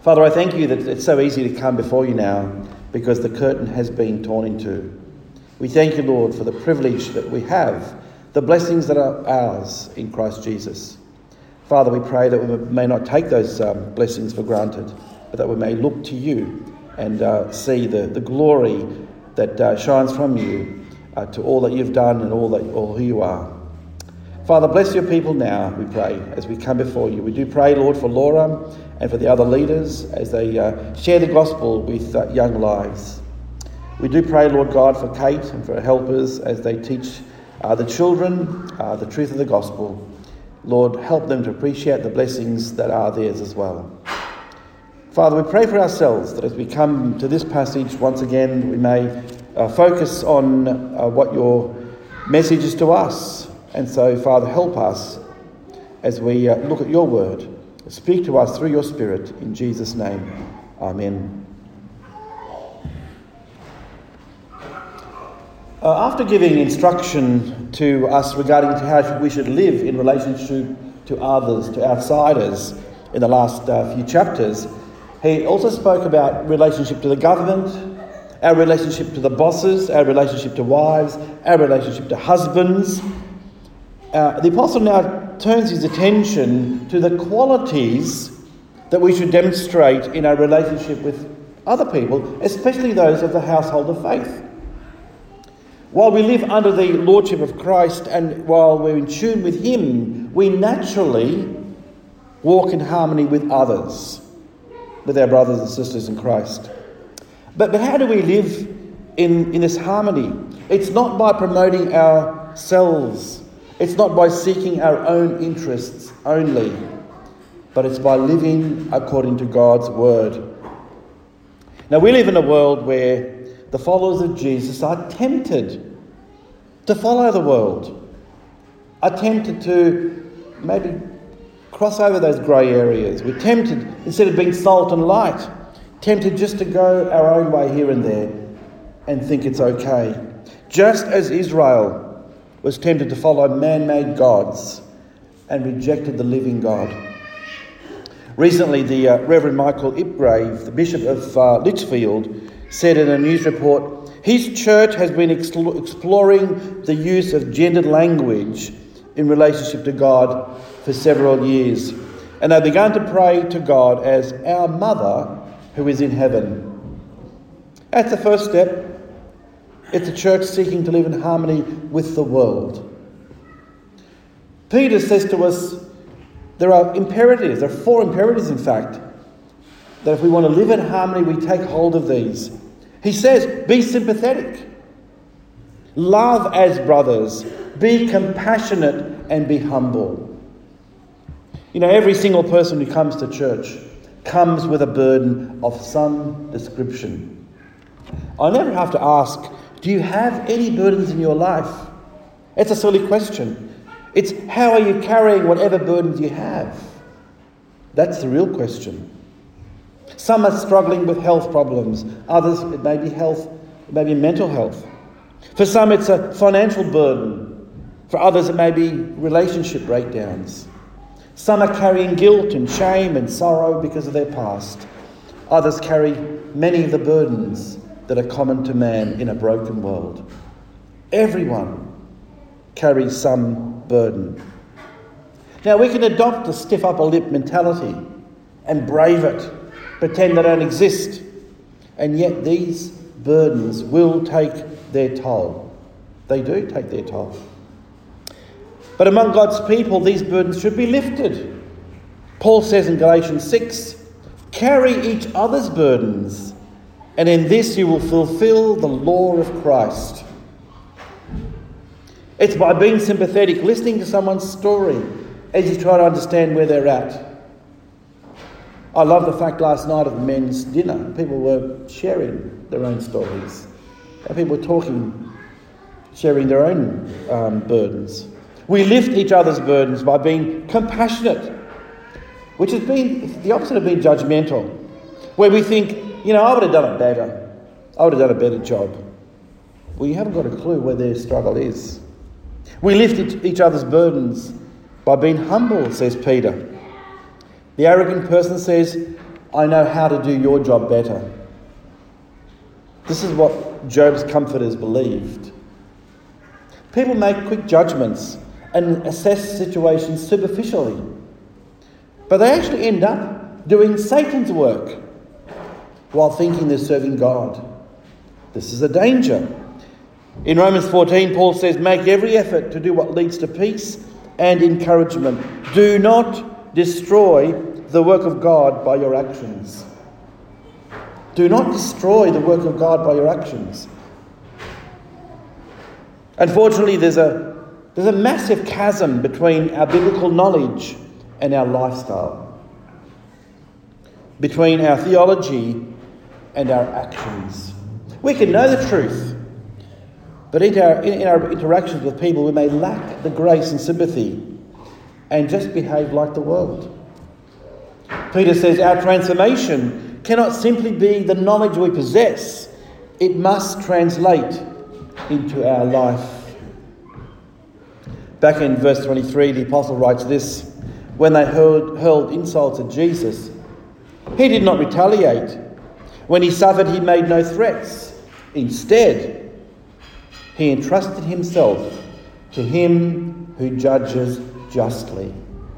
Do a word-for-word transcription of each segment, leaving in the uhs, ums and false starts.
Father, I thank you that it's so easy to come before you now because the curtain has been torn in two. We thank you, Lord, for the privilege that we have, the blessings that are ours in Christ Jesus. Father, we pray that we may not take those um, blessings for granted, but that we may look to you and uh, see the, the glory that uh, shines from you uh, to all that you've done and all that all who you are. Father, bless your people now, we pray, as we come before you. We do pray, Lord, for Laura and for the other leaders as they uh, share the gospel with uh, young lives. We do pray, Lord God, for Kate and for her helpers as they teach uh, the children uh, the truth of the gospel. Lord, help them to appreciate the blessings that are theirs as well. Father, we pray for ourselves that as we come to this passage once again, we may uh, focus on uh, what your message is to us. And so, Father, help us as we uh, look at your word. Speak to us through your Spirit. In Jesus' name, amen. Uh, after giving instruction to us regarding to how we should live in relationship to others, to outsiders, in the last uh, few chapters, he also spoke about relationship to the government, our relationship to the bosses, our relationship to wives, our relationship to husbands. Uh, the apostle now turns his attention to the qualities that we should demonstrate in our relationship with other people, especially those of the household of faith. While we live under the lordship of Christ and while we're in tune with him, we naturally walk in harmony with others, with our brothers and sisters in Christ. But, but how do we live in, in this harmony? It's not by promoting ourselves. It's not by seeking our own interests only, but it's by living according to God's word. Now, we live in a world where the followers of Jesus are tempted to follow the world, are tempted to maybe cross over those grey areas. We're tempted, instead of being salt and light, tempted just to go our own way here and there and think it's okay. Just as Israel was tempted to follow man-made gods and rejected the living God. Recently, the uh, Reverend Michael Ipgrave, the Bishop of uh, Litchfield, said in a news report, his church has been expl- exploring the use of gendered language in relationship to God for several years, and they began to pray to God as our Mother who is in heaven. That's the first step. It's a church seeking to live in harmony with the world. Peter says to us, there are imperatives, there are four imperatives in fact, that if we want to live in harmony, we take hold of these. He says, be sympathetic, love as brothers, be compassionate and be humble. You know, every single person who comes to church comes with a burden of some description. I never have to ask, do you have any burdens in your life? It's a silly question. It's how are you carrying whatever burdens you have? That's the real question. Some are struggling with health problems. Others, it may be health, it may be mental health. For some, it's a financial burden. For others, it may be relationship breakdowns. Some are carrying guilt and shame and sorrow because of their past. Others carry many of the burdens that are common to man in a broken world. Everyone carries some burden. Now, we can adopt a stiff upper lip mentality and brave it, pretend they don't exist, and yet these burdens will take their toll. They do take their toll. But among God's people, these burdens should be lifted. Paul says in Galatians six, carry each other's burdens, and in this you will fulfill the law of Christ. It's by being sympathetic, listening to someone's story as you try to understand where they're at. I love the fact last night at the men's dinner, people were sharing their own stories. And people were talking, sharing their own um, burdens. We lift each other's burdens by being compassionate, which has been the opposite of being judgmental, where we think, you know, I would have done it better. I would have done a better job. Well, you haven't got a clue where their struggle is. We lift each other's burdens by being humble, says Peter. The arrogant person says, I know how to do your job better. This is what Job's comforters believed. People make quick judgments and assess situations superficially, but they actually end up doing Satan's work while thinking they're serving God. This is a danger. In Romans fourteen, Paul says, make every effort to do what leads to peace and encouragement. Do not destroy the work of God by your actions. Do not destroy the work of God by your actions. Unfortunately, there's a, there's a massive chasm between our biblical knowledge and our lifestyle, between our theology and our actions. We can know the truth, but in our, in our interactions with people, we may lack the grace and sympathy and just behave like the world. Peter says our transformation cannot simply be the knowledge we possess. It must translate into our life. Back in verse twenty-three, the apostle writes this: when they hurled, hurled insults at Jesus, he did not retaliate. When he suffered, he made no threats. Instead, he entrusted himself to him who judges justly.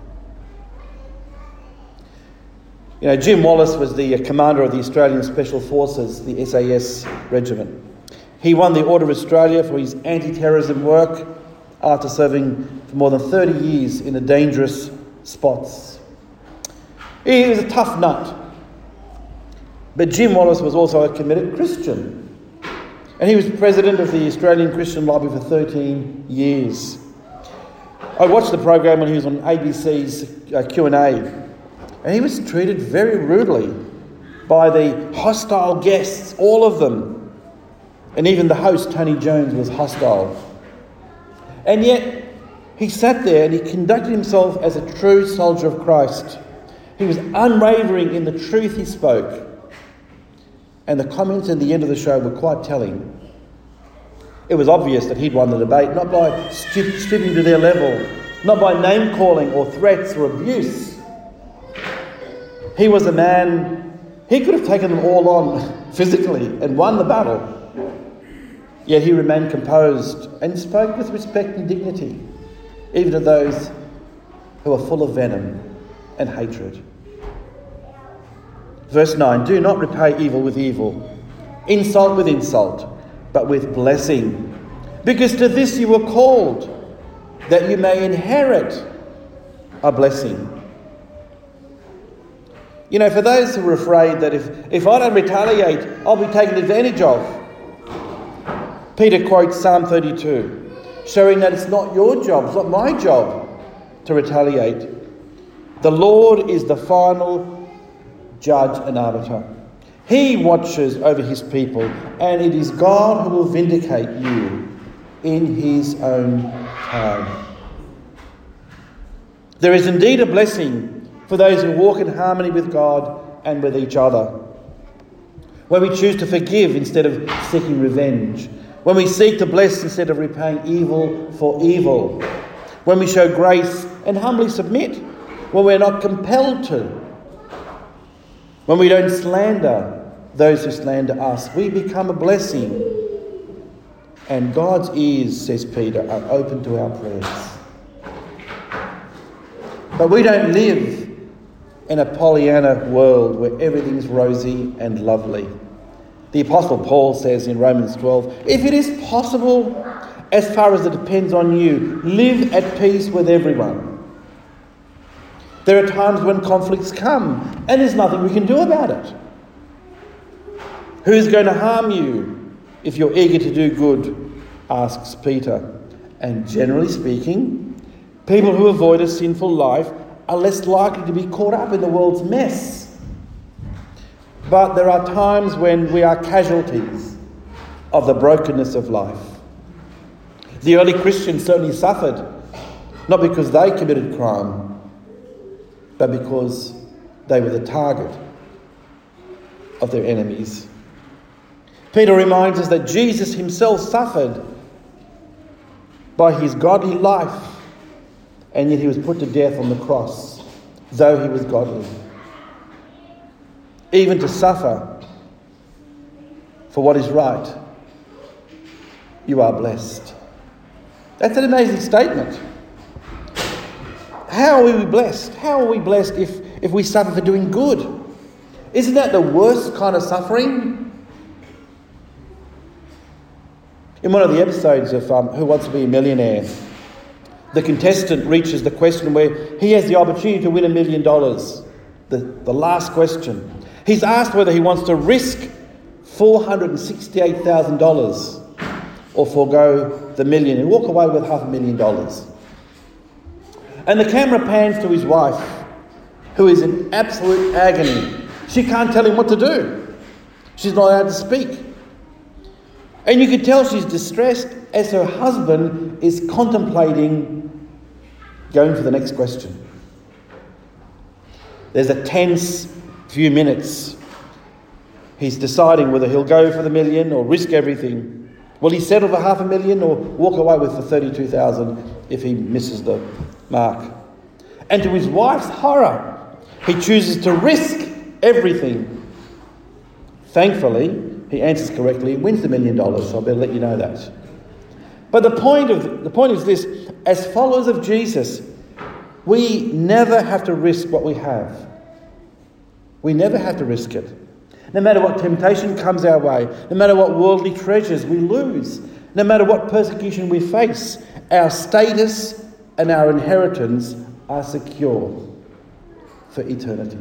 You know, Jim Wallace was the commander of the Australian Special Forces, the S A S regiment. He won the Order of Australia for his anti-terrorism work after serving for more than thirty years in the dangerous spots. He was a tough nut. But Jim Wallace was also a committed Christian. And he was president of the Australian Christian Lobby for thirteen years. I watched the program when he was on A B C's uh, Q and A. And he was treated very rudely by the hostile guests, all of them. And even the host, Tony Jones, was hostile. And yet, he sat there and he conducted himself as a true soldier of Christ. He was unwavering in the truth he spoke. And the comments at the end of the show were quite telling. It was obvious that he'd won the debate, not by stoop, stooping to their level, not by name-calling or threats or abuse. He was a man, he could have taken them all on physically and won the battle. Yet he remained composed and spoke with respect and dignity, even to those who are full of venom and hatred. Verse nine, do not repay evil with evil, insult with insult, but with blessing. Because to this you were called, that you may inherit a blessing. You know, for those who are afraid that if, if I don't retaliate, I'll be taken advantage of, Peter quotes Psalm thirty-two, showing that it's not your job, it's not my job to retaliate. The Lord is the final judge and arbiter. He watches over his people, and it is God who will vindicate you in his own time. There is indeed a blessing for those who walk in harmony with God and with each other. When we choose to forgive instead of seeking revenge. When we seek to bless instead of repaying evil for evil. When we show grace and humbly submit. When we're not compelled to. When we don't slander those who slander us. We become a blessing. And God's ears, says Peter, are open to our prayers. But we don't live in a Pollyanna world where everything's rosy and lovely. The Apostle Paul says in Romans twelve, if it is possible, as far as it depends on you, live at peace with everyone. There are times when conflicts come, and there's nothing we can do about it. Who's going to harm you if you're eager to do good, asks Peter. And generally speaking, people who avoid a sinful life are less likely to be caught up in the world's mess. But there are times when we are casualties of the brokenness of life. The early Christians certainly suffered, not because they committed crime, but because they were the target of their enemies. Peter reminds us that Jesus himself suffered by his godly life, and yet he was put to death on the cross, though he was godly. even to suffer for what is right, you are blessed. That's an amazing statement. How are we blessed? How are we blessed if, if we suffer for doing good? Isn't that the worst kind of suffering? In one of the episodes of um, Who Wants to Be a Millionaire, the contestant reaches the question where he has the opportunity to win a million dollars. The, the last question. He's asked whether he wants to risk four hundred sixty-eight thousand dollars or forego the million and walk away with half a million dollars. And the camera pans to his wife, who is in absolute agony. She can't tell him what to do. She's not allowed to speak. And you can tell she's distressed as her husband is contemplating going for the next question. There's a tense few minutes. He's deciding whether he'll go for the million or risk everything. Will he settle for half a million or walk away with the thirty-two thousand if he misses the mark? And to his wife's horror, he chooses to risk everything. Thankfully, he answers correctly, wins the million dollars, so I better let you know that. But the point of the point is this: as followers of Jesus, we never have to risk what we have. We never have to risk it. No matter what temptation comes our way, no matter what worldly treasures we lose, no matter what persecution we face, our status and our inheritance are secure for eternity.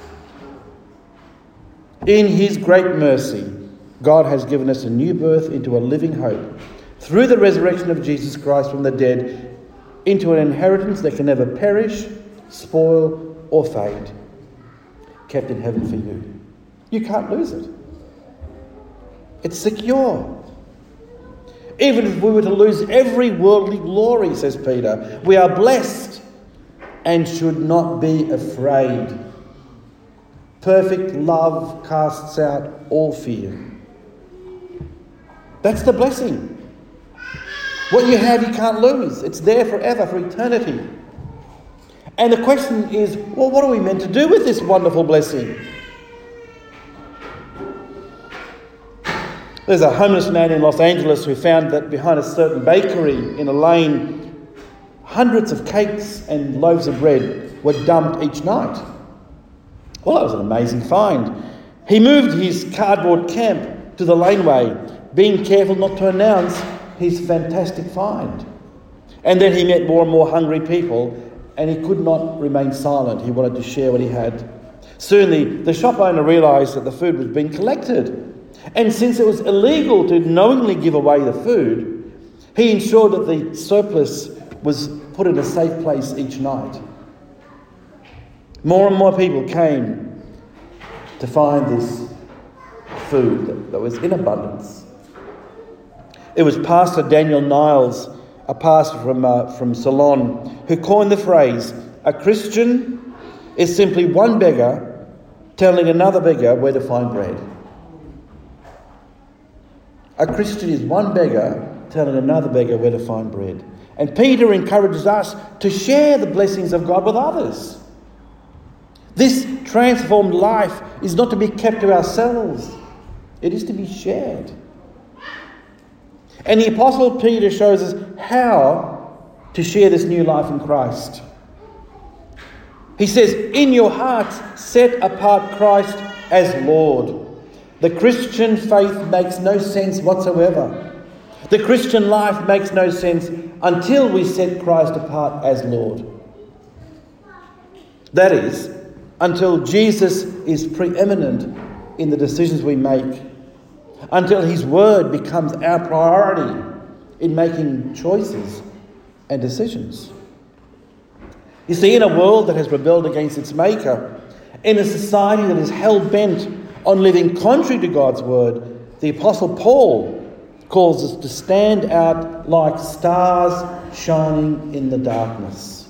In His great mercy, God has given us a new birth into a living hope through the resurrection of Jesus Christ from the dead into an inheritance that can never perish, spoil or fade, kept in heaven for you. You can't lose it. It's secure. Even if we were to lose every worldly glory, says Peter, we are blessed and should not be afraid. Perfect love casts out all fear. That's the blessing. What you have, you can't lose. It's there forever, for eternity. And the question is, well, what are we meant to do with this wonderful blessing? There's a homeless man in Los Angeles who found that behind a certain bakery in a lane, hundreds of cakes and loaves of bread were dumped each night. Well, that was an amazing find. He moved his cardboard camp to the laneway, being careful not to announce his fantastic find. And then he met more and more hungry people, and he could not remain silent. He wanted to share what he had. Soon the, the shop owner realised that the food was being collected. And since it was illegal to knowingly give away the food, he ensured that the surplus was put in a safe place each night. More and more people came to find this food that, that was in abundance. It was Pastor Daniel Niles, a pastor from, uh, from Ceylon, who coined the phrase, "A Christian is simply one beggar telling another beggar where to find bread." A Christian is one beggar telling another beggar where to find bread. And Peter encourages us to share the blessings of God with others. This transformed life is not to be kept to ourselves. It is to be shared. And the Apostle Peter shows us how to share this new life in Christ. He says, "In your hearts set apart Christ as Lord." The Christian faith makes no sense whatsoever. The Christian life makes no sense until we set Christ apart as Lord. That is, until Jesus is preeminent in the decisions we make, until His word becomes our priority in making choices and decisions. You see, in a world that has rebelled against its Maker, in a society that is hell-bent on living contrary to God's word, the Apostle Paul calls us to stand out like stars shining in the darkness.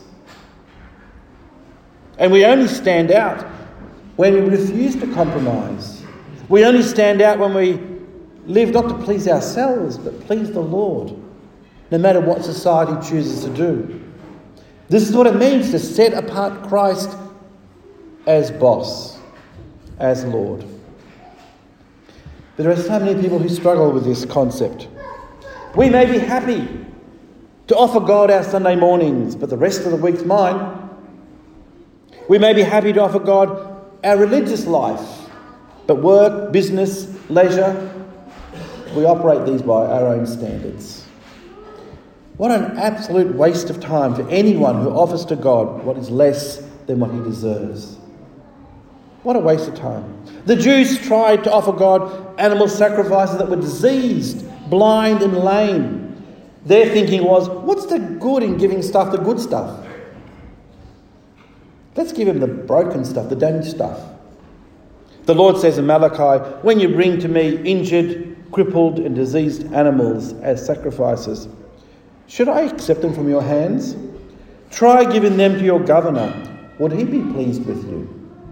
And we only stand out when we refuse to compromise. We only stand out when we live not to please ourselves, but please the Lord, no matter what society chooses to do. This is what it means to set apart Christ as boss. as Lord. But there are so many people who struggle with this concept. We may be happy to offer God our Sunday mornings, but the rest of the week's mine. We may be happy to offer God our religious life, but work, business, leisure, we operate these by our own standards. What an absolute waste of time for anyone who offers to God what is less than what he deserves. What a waste of time. The Jews tried to offer God animal sacrifices that were diseased, blind and lame. Their thinking was, what's the good in giving stuff the good stuff? Let's give him the broken stuff, the damaged stuff. The Lord says in Malachi, when you bring to me injured, crippled and diseased animals as sacrifices, should I accept them from your hands? Try giving them to your governor. Would he be pleased with you?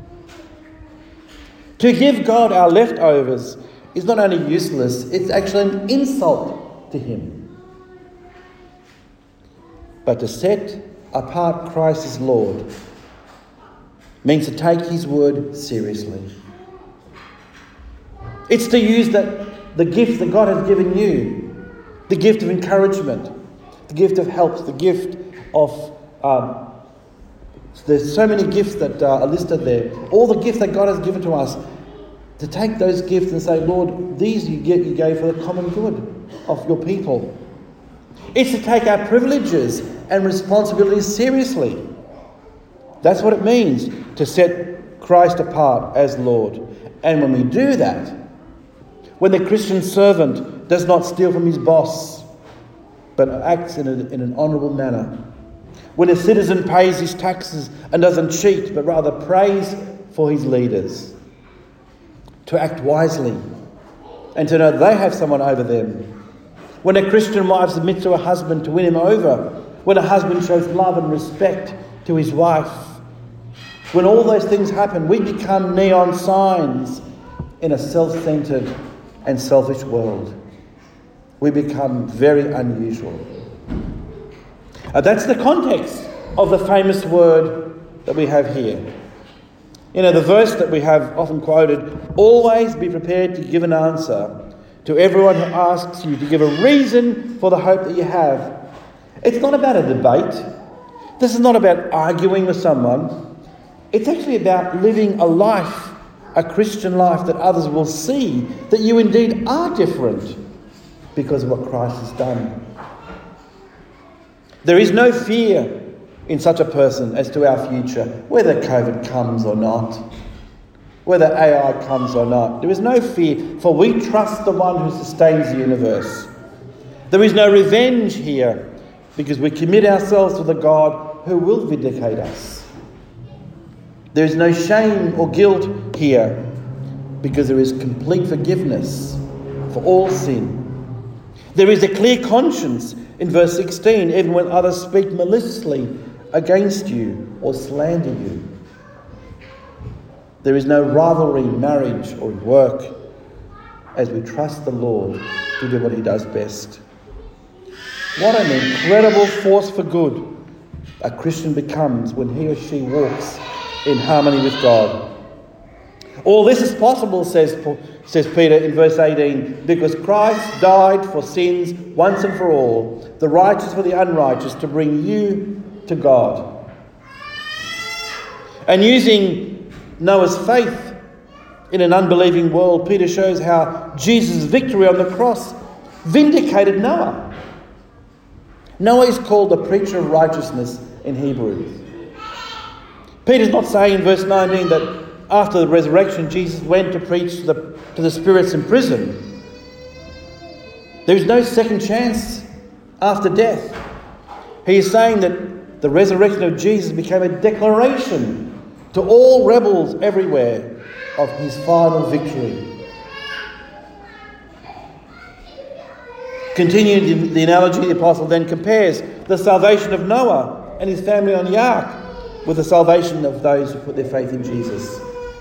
To give God our leftovers is not only useless, it's actually an insult to him. But to set apart Christ as Lord means to take his word seriously. It's to use that the gift that God has given you, the gift of encouragement, the gift of help, the gift of... Um, there's so many gifts that uh, are listed there. All the gifts that God has given to us, to take those gifts and say, Lord, these you get, you gave for the common good of your people. It's to take our privileges and responsibilities seriously. That's what it means to set Christ apart as Lord. And when we do that, when the Christian servant does not steal from his boss, but acts in, a, in an honourable manner, when a citizen pays his taxes and doesn't cheat, but rather prays for his leaders, to act wisely and to know they have someone over them. When a Christian wife submits to a husband to win him over, when a husband shows love and respect to his wife, when all those things happen, we become neon signs in a self-centered and selfish world. We become very unusual. Uh, that's the context of the famous word that we have here. You know, the verse that we have often quoted, always be prepared to give an answer to everyone who asks you to give a reason for the hope that you have. It's not about a debate. This is not about arguing with someone. It's actually about living a life, a Christian life that others will see that you indeed are different because of what Christ has done. There is no fear in such a person as to our future, whether COVID comes or not, whether A I comes or not. There is no fear, for we trust the one who sustains the universe. There is no revenge here, because we commit ourselves to the God who will vindicate us. There is no shame or guilt here, because there is complete forgiveness for all sin. There is a clear conscience in verse sixteen, even when others speak maliciously against you or slander you. There is no rivalry in marriage or in work, as we trust the Lord to do what he does best. What an incredible force for good a Christian becomes when he or she walks in harmony with God. All this is possible, says, says Peter in verse eighteen, because Christ died for sins once and for all, the righteous for the unrighteous, to bring you to God. And using Noah's faith in an unbelieving world, Peter shows how Jesus' victory on the cross vindicated Noah. Noah is called the preacher of righteousness in Hebrews. Peter's not saying in verse nineteen that after the resurrection Jesus went to preach to the, to the spirits in prison. There is no second chance after death. He is saying that the resurrection of Jesus became a declaration to all rebels everywhere of his final victory. Continuing the analogy, the apostle then compares the salvation of Noah and his family on the ark with the salvation of those who put their faith in Jesus.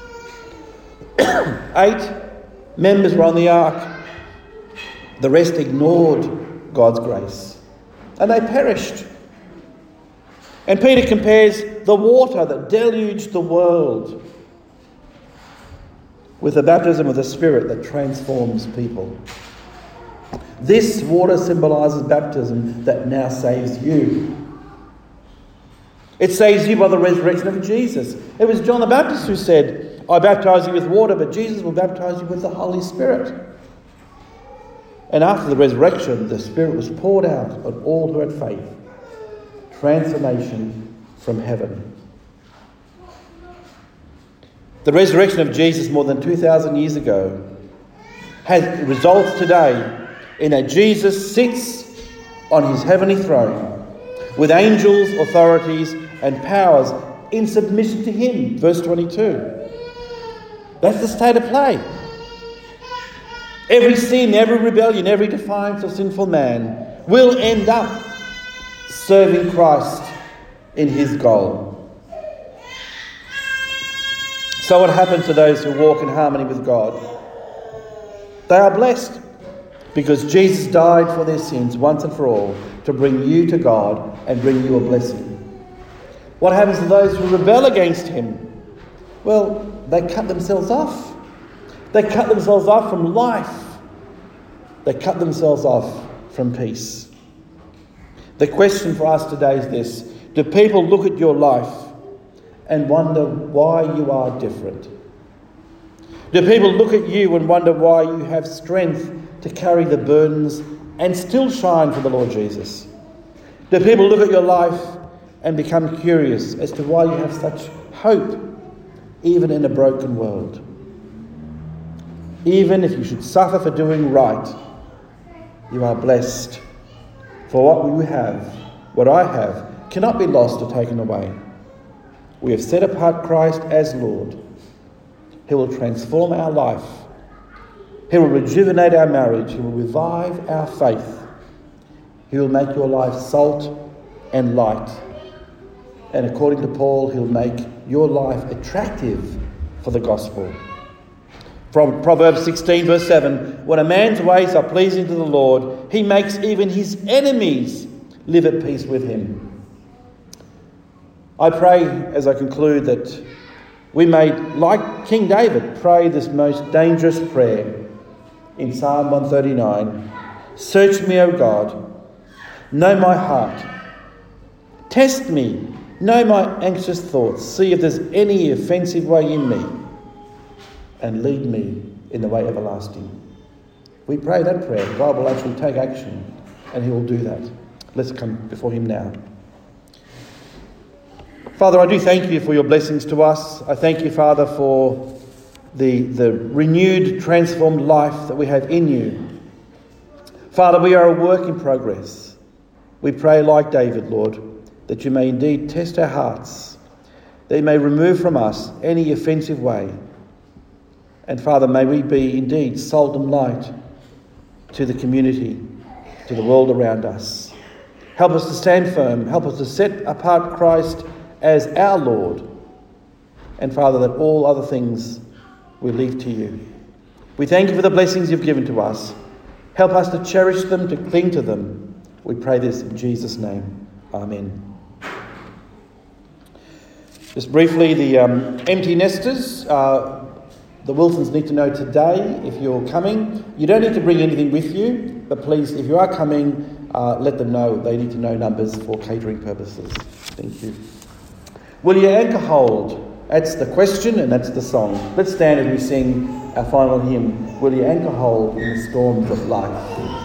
Eight members were on the ark. The rest ignored God's grace, and they perished. And Peter compares the water that deluged the world with the baptism of the Spirit that transforms people. This water symbolises baptism that now saves you. It saves you by the resurrection of Jesus. It was John the Baptist who said, I baptise you with water, but Jesus will baptise you with the Holy Spirit. And after the resurrection, the Spirit was poured out on all who had faith. Transformation from heaven. The resurrection of Jesus more than two thousand years ago has results today in that Jesus sits on his heavenly throne with angels, authorities and powers in submission to him. Verse twenty-two. That's the state of play. Every sin, every rebellion, every defiance of sinful man will end up serving Christ in his goal. So what happens to those who walk in harmony with God? They are blessed because Jesus died for their sins once and for all to bring you to God and bring you a blessing. What happens to those who rebel against him? Well, they cut themselves off. They cut themselves off from life. They cut themselves off from peace. The question for us today is this: do people look at your life and wonder why you are different? Do people look at you and wonder why you have strength to carry the burdens and still shine for the Lord Jesus? Do people look at your life and become curious as to why you have such hope, even in a broken world? Even if you should suffer for doing right, you are blessed. For what we have, what I have, cannot be lost or taken away. We have set apart Christ as Lord. He will transform our life. He will rejuvenate our marriage. He will revive our faith. He will make your life salt and light. And according to Paul, he'll make your life attractive for the gospel. From Proverbs sixteen verse seven, when a man's ways are pleasing to the Lord, he makes even his enemies live at peace with him. I pray, as I conclude, that we may, like King David, pray this most dangerous prayer in Psalm one thirty-nine. Search me, O God, know my heart. Test me, know my anxious thoughts. See if there's any offensive way in me, and lead me in the way everlasting. We pray that prayer. God will actually take action, and he will do that. Let's come before him now. Father, I do thank you for your blessings to us. I thank you, Father, for the, the renewed, transformed life that we have in you. Father, we are a work in progress. We pray, like David, Lord, that you may indeed test our hearts, that you may remove from us any offensive way. And Father, may we be indeed salt and light to the community, to the world around us. Help us to stand firm. Help us to set apart Christ as our Lord. And Father, that all other things we leave to you. We thank you for the blessings you've given to us. Help us to cherish them, to cling to them. We pray this in Jesus' name. Amen. Just briefly, the um, empty nesters, uh, the Wilsons need to know today, if you're coming, you don't need to bring anything with you, but please, if you are coming, uh, let them know. They need to know numbers for catering purposes. Thank you. Will you anchor hold? That's the question and that's the song. Let's stand as we sing our final hymn, Will You Anchor Hold in the Storms of Life?